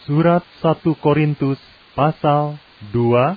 Surat 1 Korintus pasal 2.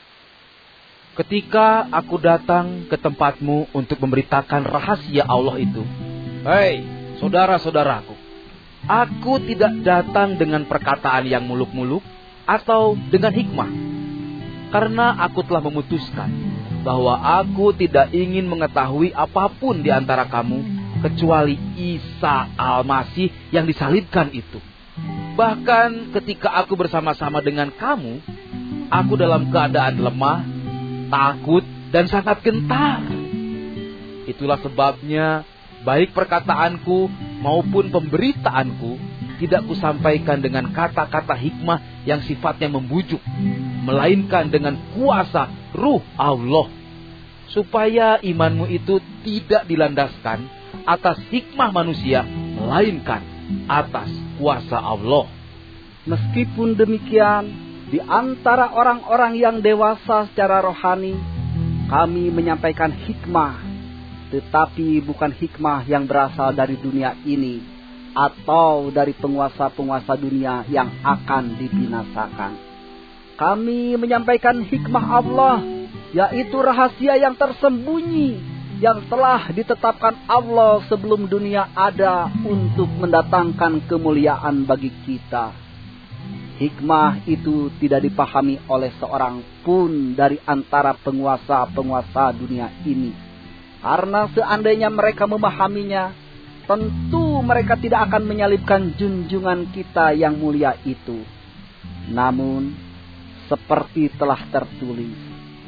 Ketika aku datang ke tempatmu untuk memberitakan rahasia Allah itu, hei saudara-saudaraku, aku tidak datang dengan perkataan yang muluk-muluk atau dengan hikmah, karena aku telah memutuskan bahwa aku tidak ingin mengetahui apapun di antara kamu kecuali Isa Al-Masih yang disalibkan itu. Bahkan ketika aku bersama-sama dengan kamu, aku dalam keadaan lemah, takut, dan sangat gentar. Itulah sebabnya baik perkataanku maupun pemberitaanku tidak kusampaikan dengan kata-kata hikmah yang sifatnya membujuk, melainkan dengan kuasa Ruh Allah, supaya imanmu itu tidak dilandaskan atas hikmah manusia, melainkan atas kuasa Allah. Meskipun demikian, di antara orang-orang yang dewasa secara rohani, kami menyampaikan hikmah, tetapi bukan hikmah yang berasal dari dunia ini atau dari penguasa-penguasa dunia yang akan dibinasakan. Kami menyampaikan hikmah Allah, yaitu rahasia yang tersembunyi yang telah ditetapkan Allah sebelum dunia ada untuk mendatangkan kemuliaan bagi kita. Hikmah itu tidak dipahami oleh seorang pun dari antara penguasa-penguasa dunia ini. Karena seandainya mereka memahaminya, tentu mereka tidak akan menyalibkan junjungan kita yang mulia itu. Namun, seperti telah tertulis,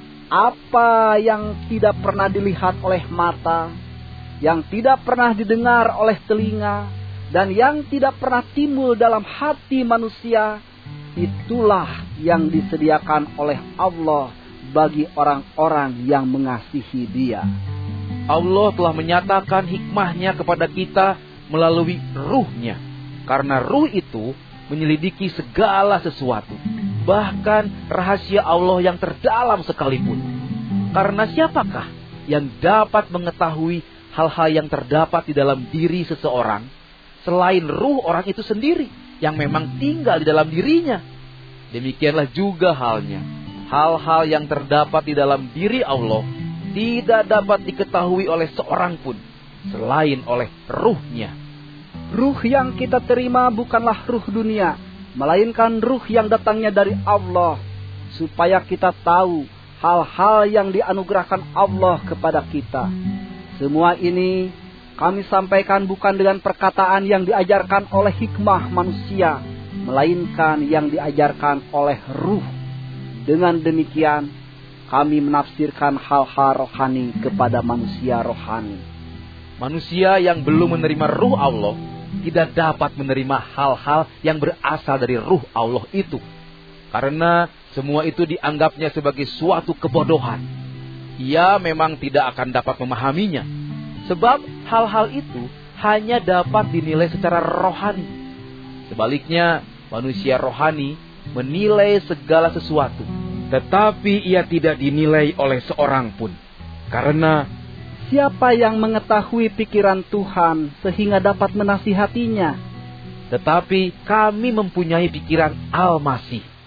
apa yang tidak pernah dilihat oleh mata, yang tidak pernah didengar oleh telinga, dan yang tidak pernah timbul dalam hati manusia, itulah yang disediakan oleh Allah bagi orang-orang yang mengasihi Dia. Allah telah menyatakan hikmahnya kepada kita melalui Ruh-Nya, karena Ruh itu menyelidiki segala sesuatu, bahkan rahasia Allah yang terdalam sekalipun. Karena siapakah yang dapat mengetahui hal-hal yang terdapat di dalam diri seseorang selain ruh orang itu sendiri yang memang tinggal di dalam dirinya? Demikianlah juga halnya, hal-hal yang terdapat di dalam diri Allah tidak dapat diketahui oleh seorang pun selain oleh Ruh-Nya. Ruh yang kita terima bukanlah ruh dunia, melainkan ruh yang datangnya dari Allah, supaya kita tahu hal-hal yang dianugerahkan Allah kepada kita. Semua ini kami sampaikan bukan dengan perkataan yang diajarkan oleh hikmah manusia, melainkan yang diajarkan oleh Ruh. Dengan demikian, kami menafsirkan hal-hal rohani kepada manusia rohani. Manusia yang belum menerima Ruh Allah tidak dapat menerima hal-hal yang berasal dari Ruh Allah itu, karena semua itu dianggapnya sebagai suatu kebodohan. Ia memang tidak akan dapat memahaminya, sebab hal-hal itu hanya dapat dinilai secara rohani. Sebaliknya, manusia rohani menilai segala sesuatu, tetapi ia tidak dinilai oleh seorang pun, karena siapa yang mengetahui pikiran Tuhan sehingga dapat menasihatinya? Tetapi kami mempunyai pikiran Al-Masih,